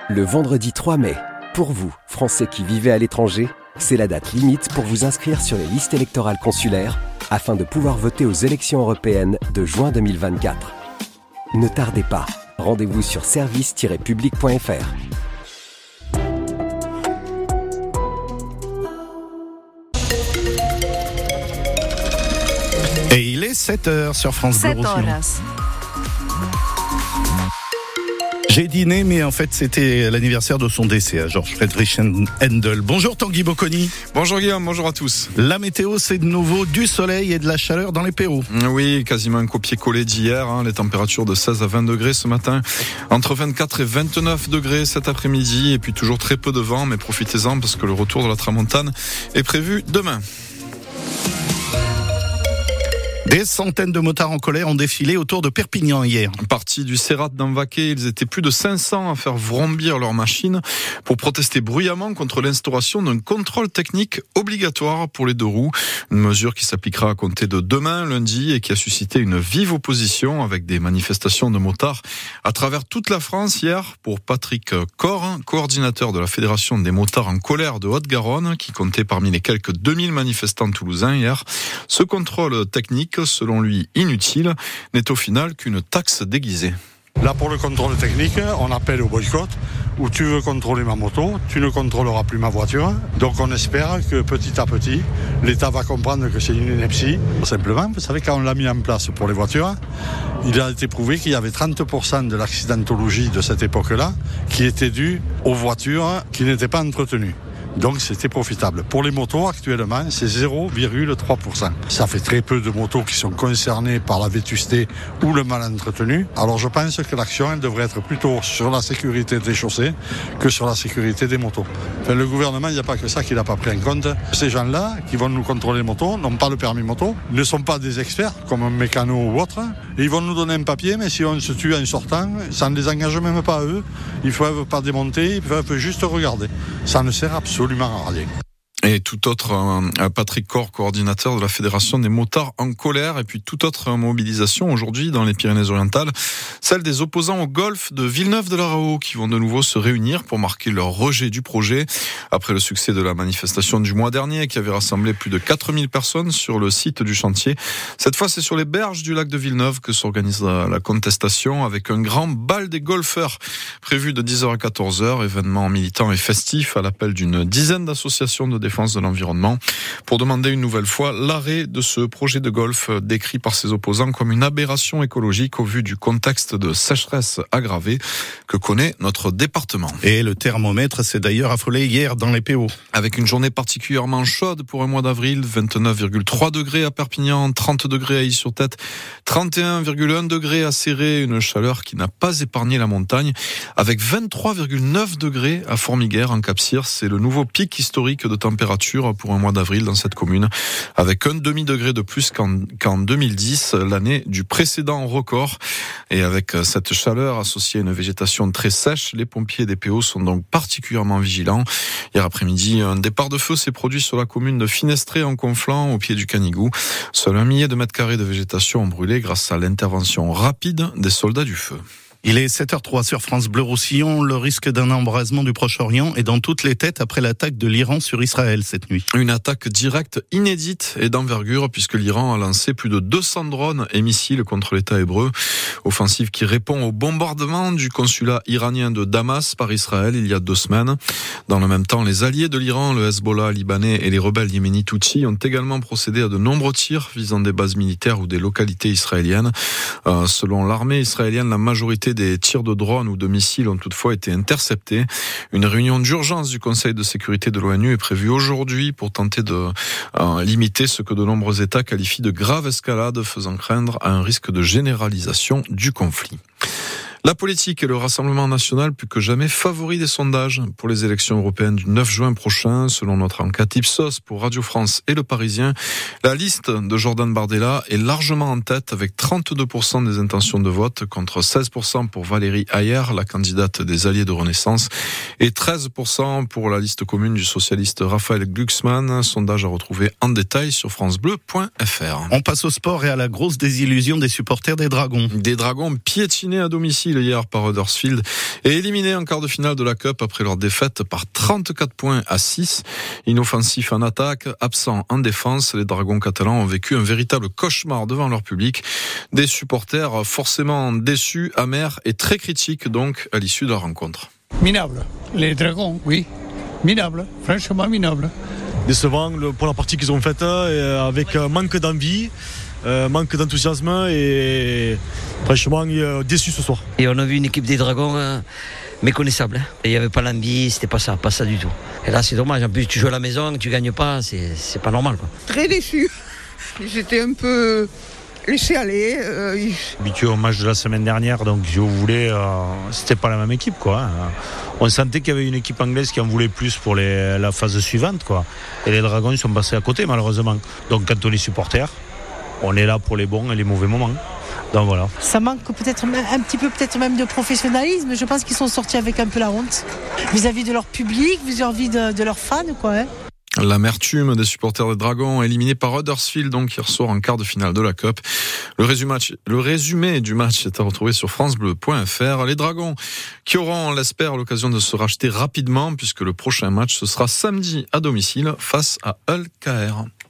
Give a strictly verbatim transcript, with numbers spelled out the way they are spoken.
Le vendredi trois mai, pour vous, Français qui vivez à l'étranger, c'est la date limite pour vous inscrire sur les listes électorales consulaires afin de pouvoir voter aux élections européennes de juin deux mille vingt-quatre. Ne tardez pas, rendez-vous sur service tiret public point f r. Et il est sept heures sur France Bleu Roussillon. J'ai dîné, mais en fait, c'était l'anniversaire de son décès à Georges Friedrich Händel. Bonjour Tanguy Bocconi. Bonjour Guillaume, bonjour à tous. La météo, c'est de nouveau du soleil et de la chaleur dans les Pérous. Oui, quasiment un copier-coller d'hier. Hein. Les températures de seize à vingt degrés ce matin, entre vingt-quatre et vingt-neuf degrés cet après-midi, et puis toujours très peu de vent, mais profitez-en parce que le retour de la tramontane est prévu demain. Des centaines de motards en colère ont défilé autour de Perpignan hier. Partis du Serrat d'Envaqué, ils étaient plus de cinq cents à faire vrombir leurs machines pour protester bruyamment contre l'instauration d'un contrôle technique obligatoire pour les deux roues. Une mesure qui s'appliquera à compter de demain, lundi, et qui a suscité une vive opposition avec des manifestations de motards à travers toute la France hier pour Patrick Cor, coordinateur de la Fédération des motards en colère de Haute-Garonne, qui comptait parmi les quelques deux mille manifestants toulousains hier. Ce contrôle technique, selon lui inutile, n'est au final qu'une taxe déguisée. Là, pour le contrôle technique, on appelle au boycott. Où tu veux contrôler ma moto, tu ne contrôleras plus ma voiture. Donc on espère que petit à petit, l'État va comprendre que c'est une ineptie. Simplement, vous savez, quand on l'a mis en place pour les voitures, il a été prouvé qu'il y avait trente pour cent de l'accidentologie de cette époque-là qui était due aux voitures qui n'étaient pas entretenues. Donc c'était profitable. Pour les motos, actuellement, c'est zéro virgule trois pour cent. Ça fait très peu de motos qui sont concernées par la vétusté ou le mal entretenu. Alors je pense que l'action, elle devrait être plutôt sur la sécurité des chaussées que sur la sécurité des motos. Enfin, le gouvernement, il n'y a pas que ça qu'il n'a pas pris en compte. Ces gens-là, qui vont nous contrôler les motos, n'ont pas le permis moto, ne sont pas des experts, comme un mécano ou autre. Et ils vont nous donner un papier, mais si on se tue en sortant, ça ne les engage même pas à eux. Ils ne peuvent pas démonter, ils peuvent juste regarder. Ça ne sert absolument à rien. Et tout autre, euh, Patrick Cor, coordinateur de la Fédération des motards en colère, et puis toute autre mobilisation aujourd'hui dans les Pyrénées-Orientales, celle des opposants au golf de Villeneuve-de-la-Raho qui vont de nouveau se réunir pour marquer leur rejet du projet. Après le succès de la manifestation du mois dernier qui avait rassemblé plus de quatre mille personnes sur le site du chantier, cette fois c'est sur les berges du lac de Villeneuve que s'organise la contestation avec un grand bal des golfeurs prévu de dix heures à quatorze heures, événement militant et festif à l'appel d'une dizaine d'associations de défense de l'environnement pour demander une nouvelle fois l'arrêt de ce projet de golf décrit par ses opposants comme une aberration écologique au vu du contexte de sécheresse aggravée que connaît notre département. Et le thermomètre s'est d'ailleurs affolé hier dans les P O. Avec une journée particulièrement chaude pour un mois d'avril, vingt-neuf virgule trois degrés à Perpignan, trente degrés à Is-sur-Tête, trente et un virgule un degrés à Céré, une chaleur qui n'a pas épargné la montagne, avec vingt-trois virgule neuf degrés à Formiguères en Cap-Cyr. C'est le nouveau pic historique de température pour un mois d'avril dans cette commune, avec un demi-degré de plus qu'en, qu'en deux mille dix, l'année du précédent record. Et avec cette chaleur associée à une végétation très sèche, les pompiers des P O sont donc particulièrement vigilants. Hier après-midi, un départ de feu s'est produit sur la commune de Finestré en Conflans, au pied du Canigou. Seul un millier de mètres carrés de végétation ont brûlé grâce à l'intervention rapide des soldats du feu. Il est sept heures zéro trois sur France Bleu Roussillon. Le risque d'un embrasement du Proche-Orient est dans toutes les têtes après l'attaque de l'Iran sur Israël cette nuit. Une attaque directe inédite et d'envergure puisque l'Iran a lancé plus de deux cents drones et missiles contre l'État hébreu. Offensive qui répond au bombardement du consulat iranien de Damas par Israël il y a deux semaines. Dans le même temps, les alliés de l'Iran, le Hezbollah libanais et les rebelles yéménites Houthis ont également procédé à de nombreux tirs visant des bases militaires ou des localités israéliennes. Euh, selon l'armée israélienne, la majorité des tirs de drones ou de missiles ont toutefois été interceptés. Une réunion d'urgence du Conseil de sécurité de l'ONU est prévue aujourd'hui pour tenter de euh, limiter ce que de nombreux États qualifient de grave escalade, faisant craindre un risque de généralisation du conflit. La politique et le Rassemblement national plus que jamais favoris des sondages pour les élections européennes du neuf juin prochain. Selon notre enquête Ipsos pour Radio France et Le Parisien, la liste de Jordan Bardella est largement en tête avec trente-deux pour cent des intentions de vote contre seize pour cent pour Valérie Hayer, la candidate des Alliés de Renaissance, et treize pour cent pour la liste commune du socialiste Raphaël Glucksmann. Sondage à retrouver en détail sur francebleu point f r. On passe au sport et à la grosse désillusion des supporters des Dragons. Des Dragons piétinés à domicile domicile hier par Huddersfield et éliminé en quart de finale de la Cup après leur défaite par trente-quatre points à six. Inoffensif en attaque, absent en défense, les Dragons catalans ont vécu un véritable cauchemar devant leur public. Des supporters forcément déçus, amers et très critiques donc à l'issue de la rencontre. Minable. Les Dragons, oui. Minable. Franchement minable. Décevant pour la partie qu'ils ont faite, avec manque d'envie, manque d'enthousiasme et franchement déçu ce soir. Et on a vu une équipe des Dragons euh, méconnaissable. Hein. Il n'y avait pas l'envie, c'était pas ça, pas ça du tout. Et là c'est dommage, en plus tu joues à la maison, tu gagnes pas, c'est, c'est pas normal, quoi. Très déçu. J'étais un peu laissé aller. Euh... Habitué au match de la semaine dernière, donc si vous voulez, euh, c'était pas la même équipe, quoi. Hein. On sentait qu'il y avait une équipe anglaise qui en voulait plus pour les, la phase suivante, quoi. Et les Dragons ils sont passés à côté, malheureusement. Donc quand on est supporter, on est là pour les bons et les mauvais moments. Donc voilà. Ça manque peut-être un petit peu peut-être même de professionnalisme. Je pense qu'ils sont sortis avec un peu la honte vis-à-vis de leur public, vis-à-vis de, de leurs fans, quoi. Hein. L'amertume des supporters des Dragons éliminés par Huddersfield donc hier soir en quart de finale de la Cup. Le résumé, le résumé du match est à retrouver sur francebleu point f r. Les Dragons qui auront, on l'espère, l'occasion de se racheter rapidement puisque le prochain match ce sera samedi à domicile face à Hull K R.